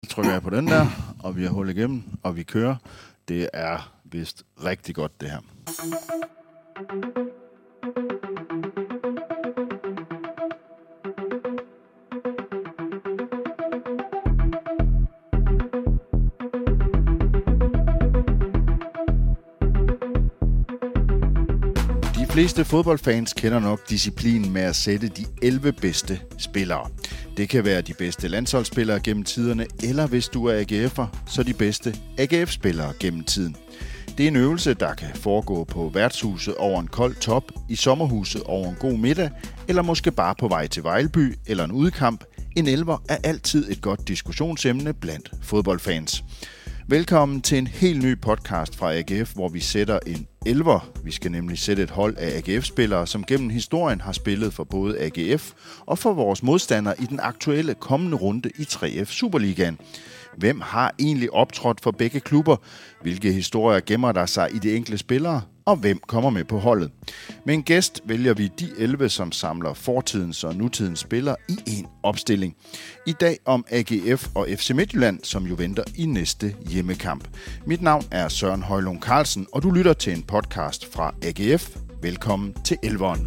Så trykker jeg på den der, og vi har hul igennem, og vi kører. Det er vist rigtig godt, det her. De fleste fodboldfans kender nok disciplinen med at sætte de 11 bedste spillere. Det kan være de bedste landsholdsspillere gennem tiderne, eller hvis du er AGF'er, så de bedste AGF-spillere gennem tiden. Det er en øvelse, der kan foregå på værtshuset over en kold top, i sommerhuset over en god middag, eller måske bare på vej til Vejlby eller en udekamp. En elver er altid et godt diskussionsemne blandt fodboldfans. Velkommen til en helt ny podcast fra AGF, hvor vi sætter en elver. Vi skal nemlig sætte et hold af AGF-spillere, som gennem historien har spillet for både AGF og for vores modstandere i den aktuelle kommende runde i 3F Superligaen. Hvem har egentlig optrådt for begge klubber? Hvilke historier gemmer der sig i de enkelte spillere? Og hvem kommer med på holdet? Med en gæst vælger vi de 11, som samler fortidens og nutidens spillere i en opstilling. I dag om AGF og FC Midtjylland, som jo venter i næste hjemmekamp. Mit navn er Søren Højlund Carlsen, og du lytter til en podcast fra AGF. Velkommen til Elveren.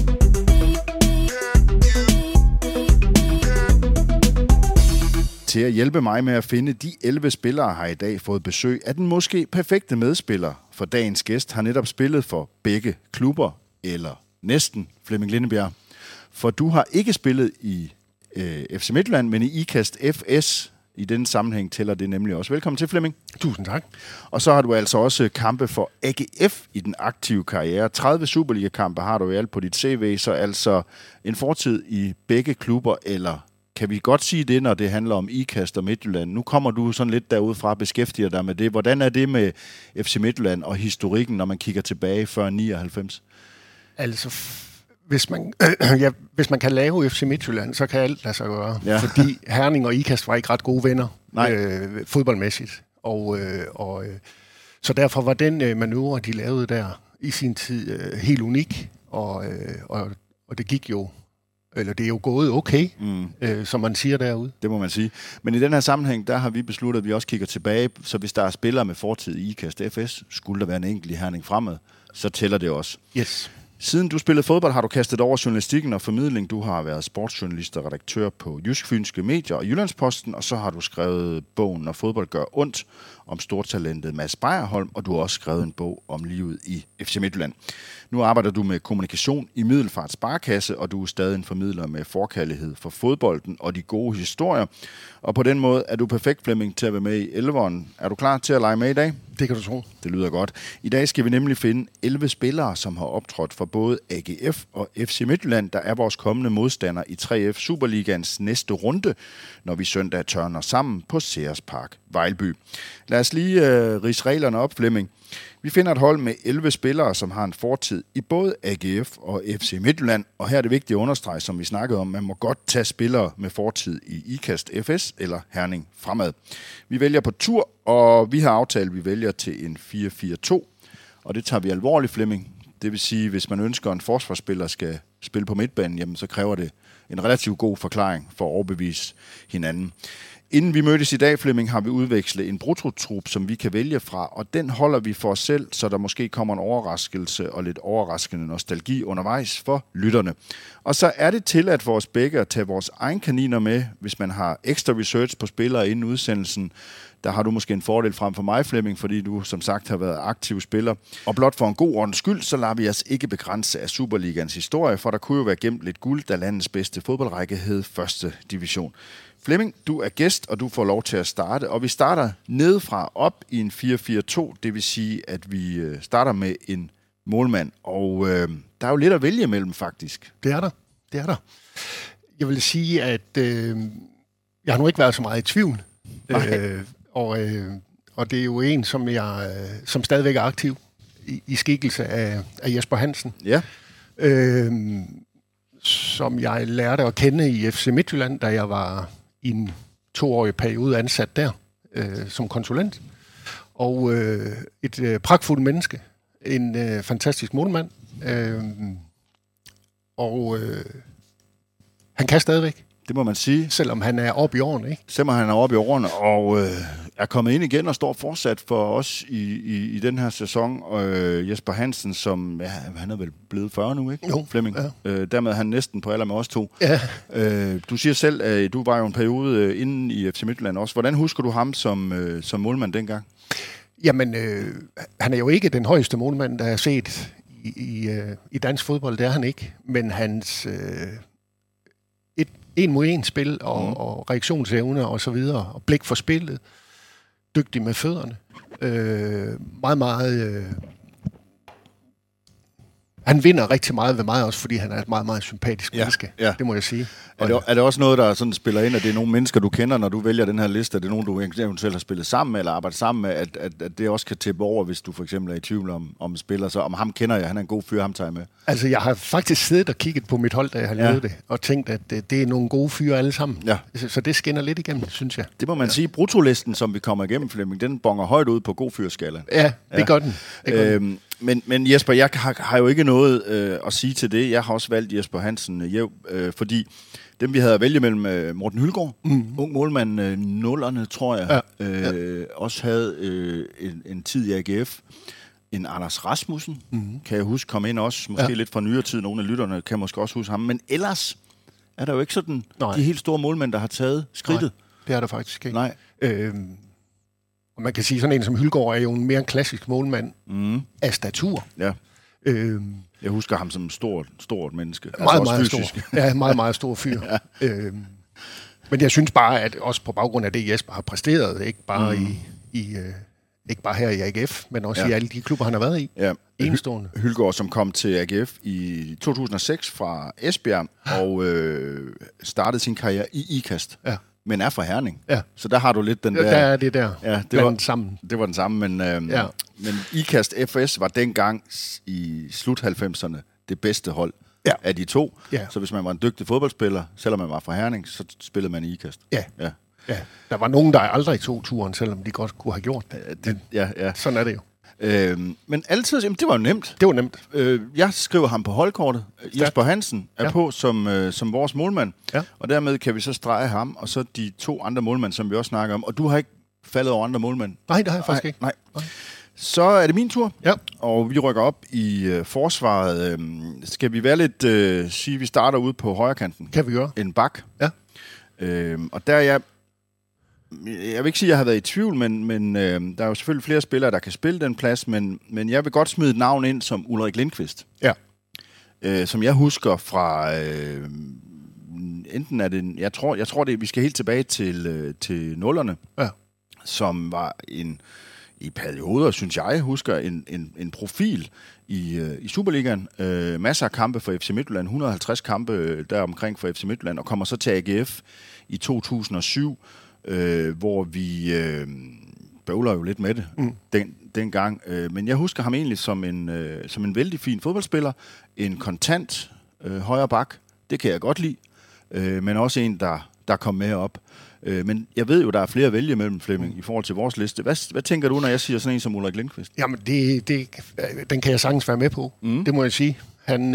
Til at hjælpe mig med at finde de 11 spillere har i dag fået besøg af den måske perfekte medspiller, for dagens gæst har netop spillet for begge klubber, eller næsten, Flemming Lindebjerg. For du har ikke spillet i FC Midtjylland, men i IKAST FS. I denne sammenhæng tæller det nemlig også. Velkommen til, Flemming. Tusind tak. Og så har du altså også kampe for AGF i den aktive karriere. 30 Superliga-kampe har du i alt på dit CV, så altså en fortid i begge klubber, eller kan vi godt sige det, når det handler om IKAST og Midtjylland? Nu kommer du sådan lidt derudfra og beskæftiger dig med det. Hvordan er det med FC Midtjylland og historikken, når man kigger tilbage før 99? Altså, hvis man kan lave FC Midtjylland, så kan alt lade sig gøre. Ja. Fordi Herning og IKAST var ikke ret gode venner fodboldmæssigt. Så derfor var den manøvre, de lavede der i sin tid helt unik. Og det gik jo. Eller det er jo gået okay, som man siger derude. Det må man sige. Men i den her sammenhæng, der har vi besluttet, at vi også kigger tilbage. Så hvis der er spillere med fortid i IKAST FS, skulle der være en enkelt i Herning fremad, så tæller det også. Yes. Siden du spillede fodbold, har du kastet over journalistikken og formidling. Du har været sportsjournalist og redaktør på Jysk Fynske Medier og Jyllandsposten, og så har du skrevet bogen Når fodbold gør ondt om stortalentet Mads Bejerholm, og du har også skrevet en bog om livet i FC Midtjylland. Nu arbejder du med kommunikation i Middelfart Sparekasse, og du er stadig en formidler med forkærlighed for fodbolden og de gode historier. Og på den måde er du perfekt, Flemming, til at være med i Elveren. Er du klar til at lege med i dag? Det kan du tro. Det lyder godt. I dag skal vi nemlig finde 11 spillere, som har optrådt for både AGF og FC Midtjylland, der er vores kommende modstander i 3F Superligaens næste runde, når vi søndag tørner sammen på Ceres Park, Vejlby. Lad os lige ridse reglerne op, Flemming. Vi finder et hold med 11 spillere, som har en fortid i både AGF og FC Midtjylland. Og her er det vigtigt at understrege, som vi snakkede om, man må godt tage spillere med fortid i IKAST FS eller Herning fremad. Vi vælger på tur, og vi har aftalt, at vi vælger til en 4-4-2. Og det tager vi alvorligt, Flemming. Det vil sige, hvis man ønsker, at en forsvarsspiller skal spille på midtbanen, jamen, så kræver det en relativt god forklaring for at overbevise hinanden. Inden vi mødtes i dag, Flemming, har vi udvekslet en brutotrup, som vi kan vælge fra, og den holder vi for os selv, så der måske kommer en overraskelse og lidt overraskende nostalgi undervejs for lytterne. Og så er det tilladt for os begge at tage vores egen kaniner med, hvis man har ekstra research på spillere inden udsendelsen. Der har du måske en fordel frem for mig, Flemming, fordi du som sagt har været aktiv spiller. Og blot for en god ordens skyld, så lader vi os ikke begrænse af Superligans historie, for der kunne jo være gemt lidt guld, da landets bedste fodboldrække hed første division. Flemming, du er gæst, og du får lov til at starte. Og vi starter nedefra op i en 4-4-2, det vil sige, at vi starter med en målmand. Og der er jo lidt at vælge imellem, faktisk. Det er der. Jeg vil sige, at jeg har nu ikke været så meget i tvivl. Og det er jo en, som stadigvæk er aktiv i skikkelse af Jesper Hansen. Ja. Som jeg lærte at kende i FC Midtjylland, da jeg var i en 2-årig periode ansat der som konsulent. Og et pragtfuldt menneske. En fantastisk målmand. Han kan stadigvæk. Det må man sige. Selvom han er oppe i årene, ikke? Selvom han er oppe i årene, og er kommet ind igen og står fortsat for os i den her sæson. Jesper Hansen, som han er vel blevet 40 nu, ikke? Jo, Flemming. ja. Dermed er han næsten på alder med os to. Ja. Du siger selv, at du var jo en periode inde i FC Midtjylland også. Hvordan husker du ham som målmand dengang? Jamen, han er jo ikke den højeste målmand, der er set i dansk fodbold. Det er han ikke. Men hans en mod en spil og reaktionsevne og så videre, og blik for spillet, dygtig med fødderne. Meget, meget... Han vinder rigtig meget ved mig også, fordi han er et meget, meget sympatisk menneske. Ja. Det må jeg sige. Er det også noget, der sådan spiller ind, at det er nogle mennesker, du kender, når du vælger den her liste? Er det nogen, du eventuelt har spillet sammen med, eller arbejdet sammen med, at det også kan tippe over, hvis du for eksempel er i tvivl om spiller? Så om ham kender jeg, han er en god fyr, ham tager jeg med. Altså, jeg har faktisk siddet og kigget på mit hold, da jeg har lavet det, og tænkt, at det er nogle gode fyre alle sammen. Ja. Så det skinner lidt igennem, synes jeg. Det må man sige. Bruttolisten, som vi kommer igennem, Flemming, den bonger højt ud på god fyrskala. Ja, det gør den. Men Jesper, jeg har jo ikke noget at sige til det. Jeg har også valgt Jesper Hansen, fordi dem, vi havde at vælge mellem Morten Hylgaard, ung målmand, nullerne, tror jeg, også havde en tid i AGF. En Anders Rasmussen, kan jeg huske, kom ind også, måske lidt fra nyere tid. Nogle af lytterne kan måske også huske ham. Men ellers er der jo ikke sådan de helt store målmænd, der har taget skridtet. Nej, det er der faktisk ikke. Nej. Og man kan sige, sådan en som Hylgaard er jo en mere klassisk målmand af statur. Ja. Jeg husker ham som en stort menneske. Meget, meget stor. Ja, meget, meget stor fyr. Men jeg synes bare, at også på baggrund af det, Jesper har præsteret, ikke bare ikke bare her i AGF, men også i alle de klubber, han har været i. Ja. Enestående. Hylgaard, som kom til AGF i 2006 fra Esbjerg, og startede sin karriere i IKAST. Ja. Men er fra Herning. Ja. Så der har du lidt den der... Der er det der. Ja, det var sammen. Det var den samme, men IKAST FS var dengang i slut 90'erne det bedste hold af de to. Ja. Så hvis man var en dygtig fodboldspiller, selvom man var fra Herning, så spillede man i IKAST. Ja. Der var nogen, der aldrig tog turen, selvom de godt kunne have gjort det. Sådan er det jo. Men altid, jamen, det var jo nemt. Det var nemt. Jeg skriver ham på holdkortet. Jesper Hansen er på som vores målmand. Ja. Og dermed kan vi så strege ham, og så de to andre målmænd, som vi også snakker om. Og du har ikke faldet over andre målmænd? Nej, det har jeg faktisk ikke. Nej. Så er det min tur, og vi rykker op i forsvaret. Skal vi være lidt, sige, at vi starter ude på højre kanten? Kan vi gøre. En bak. Ja. Og der er jeg vil ikke sige, at jeg har været i tvivl, men der er jo selvfølgelig flere spillere, der kan spille den plads, men jeg vil godt smide et navn ind som Ulrik Lindqvist. Ja. Som jeg husker fra... enten er det... Jeg tror det vi skal helt tilbage til nullerne, som var i perioder, synes jeg, husker en profil i Superligaen. Masser af kampe for FC Midtjylland, 150 kampe deromkring for FC Midtjylland, og kommer så til AGF i 2007, hvor vi bøvler jo lidt med det dengang. Men jeg husker ham egentlig som en vældig fin fodboldspiller, en kontant højre bak, det kan jeg godt lide, men også en, der kom med op. Men jeg ved jo, der er flere at vælge mellem, Flemming, i forhold til vores liste. Hvad tænker du, når jeg siger sådan en som Ulrik Lindqvist? Jamen, den kan jeg sagtens være med på. Det må jeg sige. Han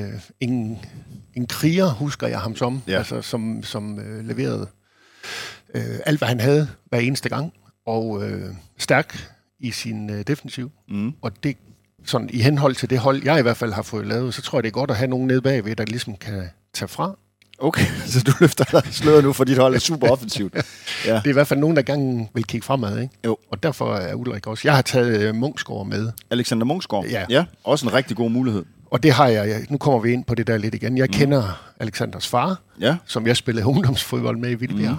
en kriger, husker jeg ham som, altså som leverede alt, hvad han havde hver eneste gang, og stærk i sin defensiv. Og det, sådan i henhold til det hold, jeg i hvert fald har fået lavet, så tror jeg, det er godt at have nogen nede bagved, der ligesom kan tage fra. Okay, så du løfter sløret nu, for dit hold er super offensivt. Ja. Det er i hvert fald nogen, der gerne vil kigge fremad, ikke? Jo. Og derfor er Ulrik også. Jeg har taget Munksgaard med. Alexander Munksgaard? Ja. Også en rigtig god mulighed. Og det har jeg. Nu kommer vi ind på det der lidt igen. Jeg kender Alexanders far, som jeg spillede ungdomsfodbold med i Vildbjerg.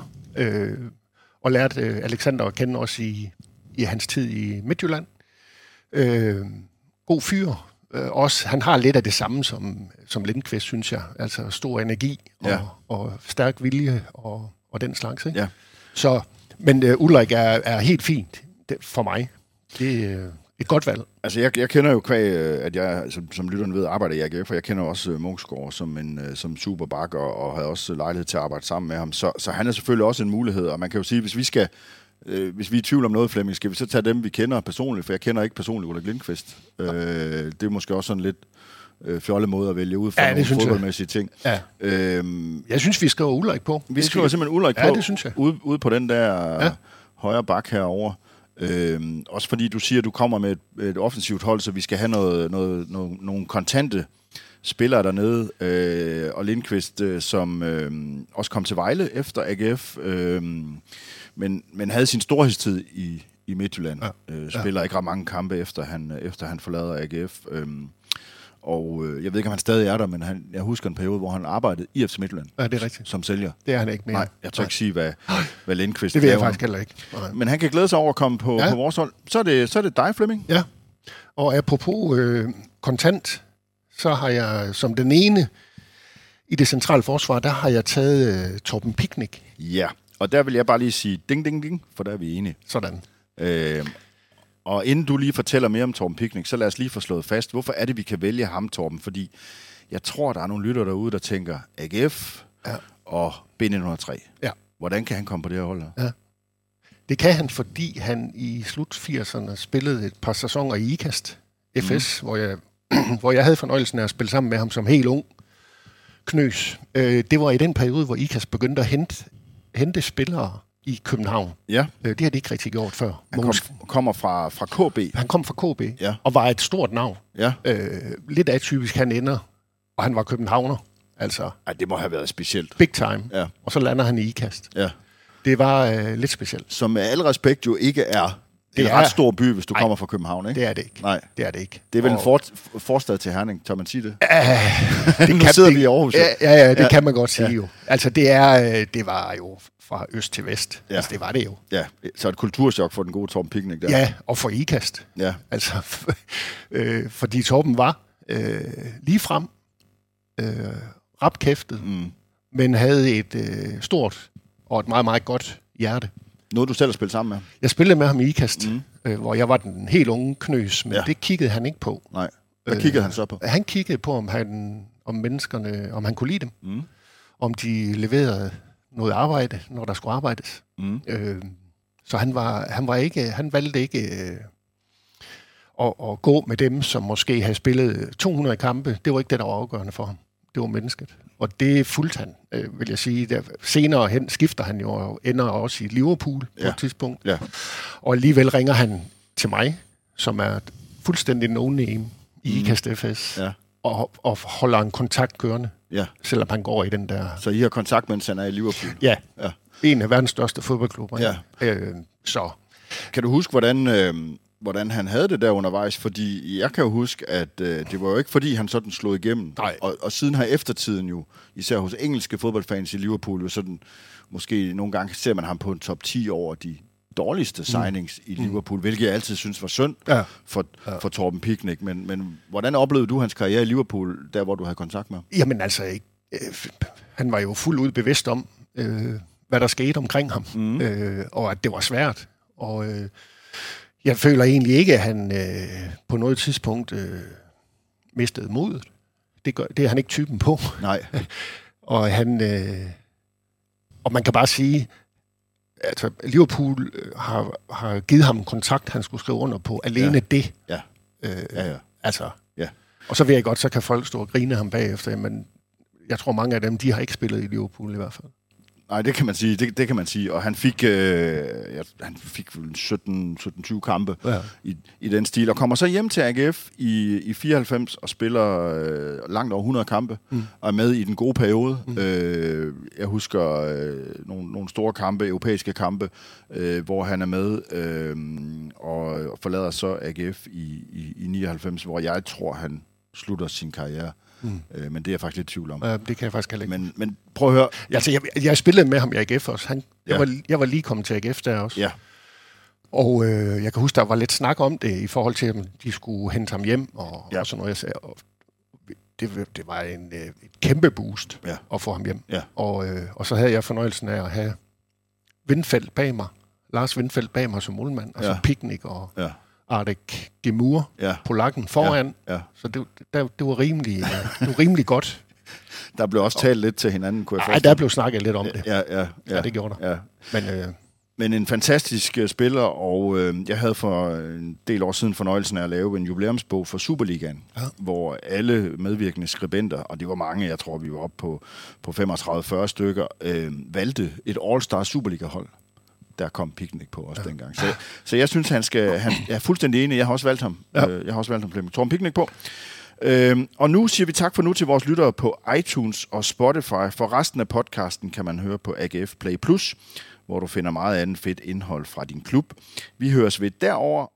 Og lærte Alexander at kende også i hans tid i Midtjylland. God fyr. Også, han har lidt af det samme som Lindqvist, synes jeg. Altså stor energi og stærk vilje og den slags. Ikke? Ja. Så, men Ulrik er helt fint for mig. Det er et godt valg. Altså jeg kender jo at jeg, som lytterne ved, arbejder i AGF, og jeg kender også Munksgaard som superbak, og havde også lejlighed til at arbejde sammen med ham. Så han er selvfølgelig også en mulighed, og man kan jo sige, hvis vi er i tvivl om noget, Flemming, skal vi så tage dem, vi kender personligt, for jeg kender ikke personligt Ulrik Lindqvist. Det er måske også sådan lidt fjolle måde at vælge ud fra nogle fodboldmæssige ting. Ja. Jeg synes, vi skriver Ulrik på. Vi skriver simpelthen Ulrik på. Ja, det synes jeg. Ude på den der højre bak herovre. Også fordi du siger, at du kommer med et offensivt hold, så vi skal have nogle kontante spillere dernede. Og Lindqvist, som også kom til Vejle efter AGF, men havde sin storhedstid i Midtjylland. Spiller ikke ret mange kampe, efter han forlader AGF. Og jeg ved ikke, om han stadig er der, men jeg husker en periode, hvor han arbejdede i FC Midtjylland. Ja, det er rigtigt. Som sælger. Det er han ikke mere. Nej, jeg tør ikke sige, hvad Lindqvist det ved jeg faktisk heller ikke. Nej. Men han kan glæde sig over at komme på vores hold. Så er det dig, Flemming. Ja, og apropos kontant, så har jeg som den ene i det centrale forsvar, der har jeg taget Torben Picnic. Ja, og der vil jeg bare lige sige ding, ding, ding, for der er vi enige. Sådan. Og inden du lige fortæller mere om Torben Picnic, så lad os lige få slået fast, hvorfor er det, vi kan vælge ham, Torben? Fordi jeg tror, der er nogle lytter derude, der tænker AGF og B903. Ja. Hvordan kan han komme på det her hold her? Ja. Det kan han, fordi han i slut 80'erne spillede et par sæsoner i IKAST FS, hvor jeg havde fornøjelsen af at spille sammen med ham som helt ung knøs. Det var i den periode, hvor IKAST begyndte at hente spillere i København. Ja. Det har de ikke rigtig gjort før. Han kommer fra KB. Han kom fra KB, og var et stort navn. Ja. Lidt atypisk, han ender, og han var københavner. Altså, det må have været specielt. Big time. Ja. Og så lander han i IKAST. Ja. Det var lidt specielt. Som med al respekt jo ikke er en ret stor by, hvis du kommer fra København, ikke? Det er det ikke. Nej. Det er det ikke. Det er vel en forstad til Herning, tør man sige det? Det nu sidder vi i Aarhus. Ja, det kan man godt sige jo. Altså, det var jo fra øst til vest. Ja. Altså, det var det jo. Ja, så et kulturschok for den gode Torben Picnic der. Ja, og for IKAST. Ja. Altså, fordi Torben var lige frem rapkæftet, men havde et stort og et meget, meget godt hjerte. Noget, du selv har spillet sammen med? Jeg spillede med ham i IKAST, hvor jeg var den helt unge knøs, men det kiggede han ikke på. Nej. Hvad kiggede han så på? Han kiggede på, om menneskerne, om han kunne lide dem. Om de leverede noget arbejde, når der skulle arbejdes. Så han valgte ikke at gå med dem, som måske havde spillet 200 kampe. Det var ikke det, der var afgørende for ham. Det var mennesket. Og det fulgte han, vil jeg sige. Senere hen skifter han jo og ender også i Liverpool på et tidspunkt. Ja. Og alligevel ringer han til mig, som er fuldstændig no-name i IKAST FS, og holder en kontakt kørende, selvom han går i den der... Så I har kontakt, mens han er i Liverpool? Ja. En af verdens største fodboldklubber. Ja. Så. Kan du huske, hvordan han havde det der undervejs? Fordi jeg kan jo huske, at det var jo ikke, fordi han sådan slog igennem. Og siden har eftertiden jo, især hos engelske fodboldfans i Liverpool, jo sådan, måske nogle gange ser man ham på en top 10 over de dårligste signings i Liverpool, hvilket jeg altid synes var synd for Torben Picnic. Men hvordan oplevede du hans karriere i Liverpool, der hvor du havde kontakt med ham? Jamen altså, han var jo fuldt ud bevidst om, hvad der skete omkring ham, og at det var svært. Og jeg føler egentlig ikke, at han på noget tidspunkt mistede modet. Det er han ikke typen på. Nej. Og og man kan bare sige, at Liverpool har givet ham en kontrakt, han skulle skrive under på. Alene det. Ja. Altså. Ja. Og så ved jeg godt, så kan folk stå og grine ham bagefter, men jeg tror mange af dem, de har ikke spillet i Liverpool i hvert fald. Nej, det kan man sige. Det kan man sige. Og han fik 17-20 kampe i den stil, og kommer så hjem til AGF i 94 og spiller langt over 100 kampe, og er med i den gode periode. Jeg husker nogle store kampe, europæiske kampe, hvor han er med og forlader så AGF i 99, hvor jeg tror, han slutter sin karriere. Men det er jeg faktisk lidt i tvivl om. Det kan jeg faktisk heller ikke. Men prøv at høre. Altså, jeg spillede med ham i AGF også. Jeg var lige kommet til AGF der også. Ja. Og jeg kan huske, der var lidt snak om det i forhold til, at de skulle hente ham hjem og sådan noget. Jeg sagde, og det var et kæmpe boost at få ham hjem. Ja. Og så havde jeg fornøjelsen af at have Lars Windfeldt bag mig som målmand, og så Picnic og... Ja. Ardek Gemur, polakken foran. Ja. Så det var rimelig godt. Der blev også talt lidt til hinanden, kunne jeg forestille. Der blev snakket lidt om det. Ja, det gjorde der. Ja. Men Men en fantastisk spiller, og jeg havde for en del år siden fornøjelsen af at lave en jubilæumsbog for Superligaen, hvor alle medvirkende skribenter, og det var mange, jeg tror vi var oppe på 35-40 stykker, valgte et All-Star Superliga-hold. Der kom Picnic på os dengang. Så jeg synes, han er fuldstændig enig. Jeg har også valgt ham. Jeg har også valgt ham på Torben Picnic på. Og nu siger vi tak for nu til vores lyttere på iTunes og Spotify. For resten af podcasten kan man høre på AGF Play Plus, hvor du finder meget andet fedt indhold fra din klub. Vi høres ved derover.